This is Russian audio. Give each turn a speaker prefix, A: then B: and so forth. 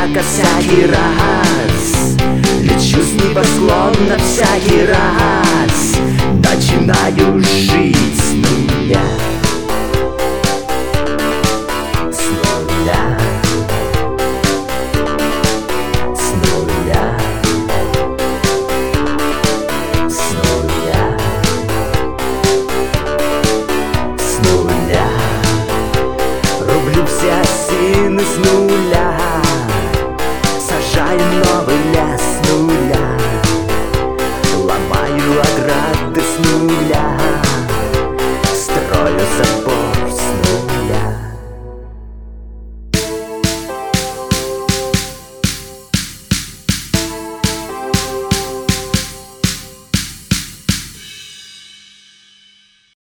A: как всякий раз. Лечу с небосклона всякий раз. Начинаю жить с нуля. С нуля. С нуля. С нуля. С нуля. Рублю все осины с нуля. Сажаю новый